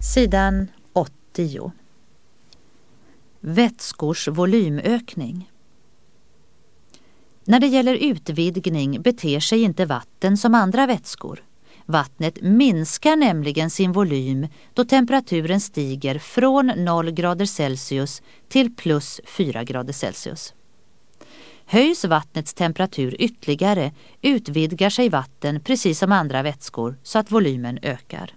Sidan 80. Vätskors volymökning. När det gäller utvidgning beter sig inte vatten som andra vätskor. Vattnet minskar nämligen sin volym då temperaturen stiger från 0 grader Celsius till plus 4 grader Celsius. Höjs vattnets temperatur ytterligare utvidgar sig vatten precis som andra vätskor så att volymen ökar.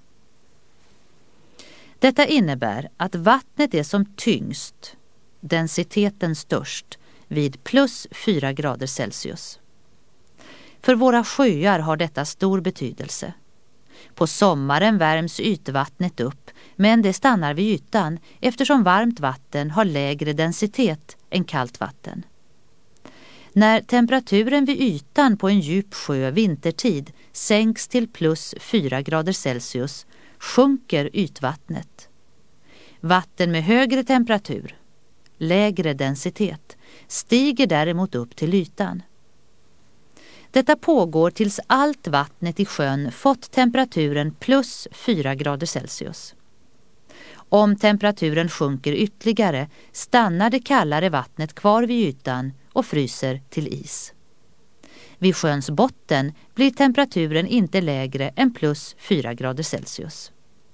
Detta innebär att vattnet är som tyngst, densiteten störst, vid plus 4 grader Celsius. För våra sjöar har detta stor betydelse. På sommaren värms ytvattnet upp, men det stannar vid ytan eftersom varmt vatten har lägre densitet än kallt vatten. När temperaturen vid ytan på en djup sjö vintertid sänks till plus 4 grader Celsius sjunker ytvattnet. Vatten med högre temperatur, lägre densitet, stiger däremot upp till ytan. Detta pågår tills allt vattnet i sjön fått temperaturen plus 4 grader Celsius. Om temperaturen sjunker ytterligare stannar det kallare vattnet kvar vid ytan och fryser till is. Vid sjöns botten blir temperaturen inte lägre än plus 4 grader Celsius.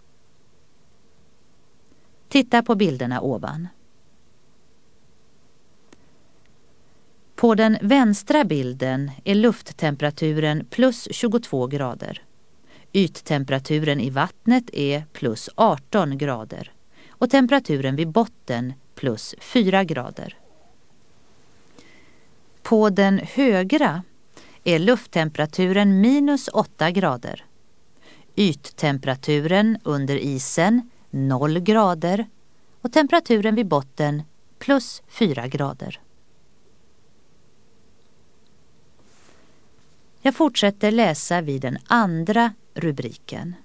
Titta på bilderna ovan. På den vänstra bilden är lufttemperaturen plus 22 grader. Yttemperaturen i vattnet är plus 18 grader och temperaturen vid botten plus 4 grader. På den högra är lufttemperaturen minus 8 grader. Yttemperaturen under isen 0 grader och temperaturen vid botten plus 4 grader. Jag fortsätter läsa vid den andra rubriken.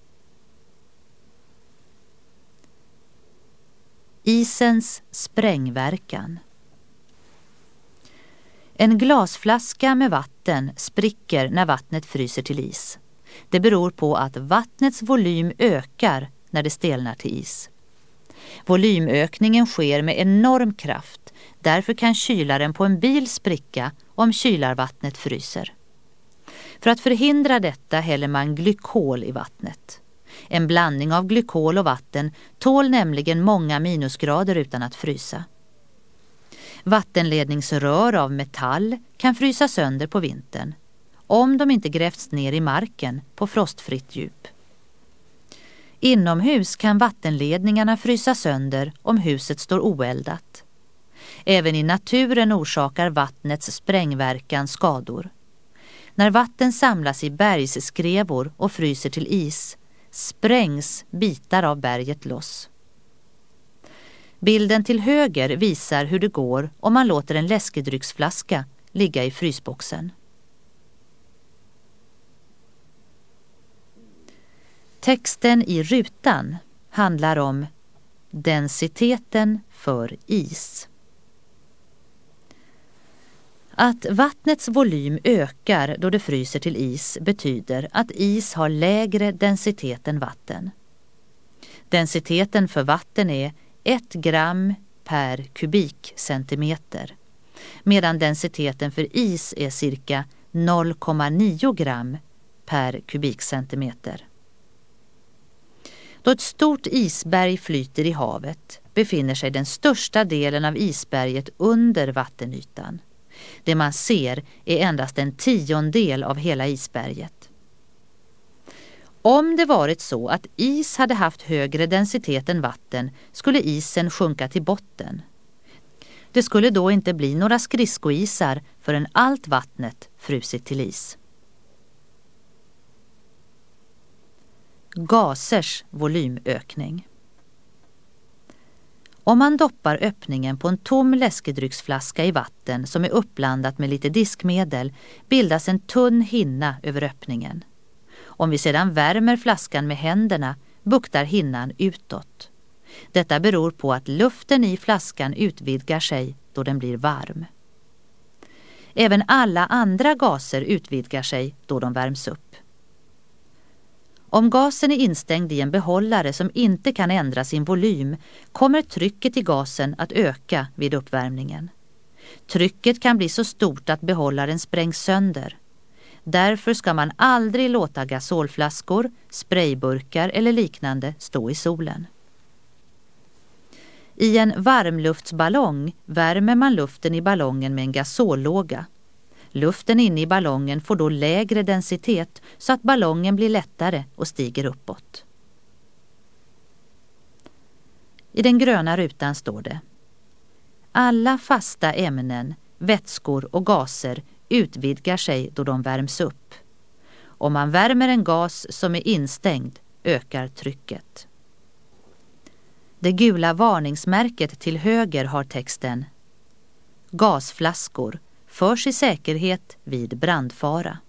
Isens sprängverkan. En glasflaska med vatten spricker när vattnet fryser till is. Det beror på att vattnets volym ökar när det stelnar till is. Volymökningen sker med enorm kraft. Därför kan kylaren på en bil spricka om kylarvattnet fryser. För att förhindra detta häller man glykol i vattnet. En blandning av glykol och vatten tål nämligen många minusgrader utan att frysa. Vattenledningsrör av metall kan frysa sönder på vintern, om de inte grävts ner i marken på frostfritt djup. Inomhus kan vattenledningarna frysa sönder om huset står oeldat. Även i naturen orsakar vattnets sprängverkan skador. När vatten samlas i bergsskrevor och fryser till is, sprängs bitar av berget loss. Bilden till höger visar hur det går om man låter en läskedrycksflaska ligga i frysboxen. Texten i rutan handlar om densiteten för is. Att vattnets volym ökar då det fryser till is betyder att is har lägre densitet än vatten. Densiteten för vatten är 1 gram per kubikcentimeter, medan densiteten för is är cirka 0,9 gram per kubikcentimeter. Då ett stort isberg flyter i havet befinner sig den största delen av isberget under vattenytan. Det man ser är endast en 10-del av hela isberget. Om det varit så att is hade haft högre densitet än vatten skulle isen sjunka till botten. Det skulle då inte bli några skridskoisar förrän allt vattnet frusit till is. Gasers volymökning. Om man doppar öppningen på en tom läskedrycksflaska i vatten som är uppblandat med lite diskmedel bildas en tunn hinna över öppningen. Om vi sedan värmer flaskan med händerna buktar hinnan utåt. Detta beror på att luften i flaskan utvidgar sig då den blir varm. Även alla andra gaser utvidgar sig då de värms upp. Om gasen är instängd i en behållare som inte kan ändra sin volym kommer trycket i gasen att öka vid uppvärmningen. Trycket kan bli så stort att behållaren sprängs sönder. Därför ska man aldrig låta gasolflaskor, sprayburkar eller liknande stå i solen. I en varmluftsballong värmer man luften i ballongen med en gasollåga. Luften inne i ballongen får då lägre densitet så att ballongen blir lättare och stiger uppåt. I den gröna rutan står det: alla fasta ämnen, vätskor och gaser utvidgar sig då de värms upp. Om man värmer en gas som är instängd ökar trycket. Det gula varningsmärket till höger har texten: gasflaskor förs i säkerhet vid brandfara.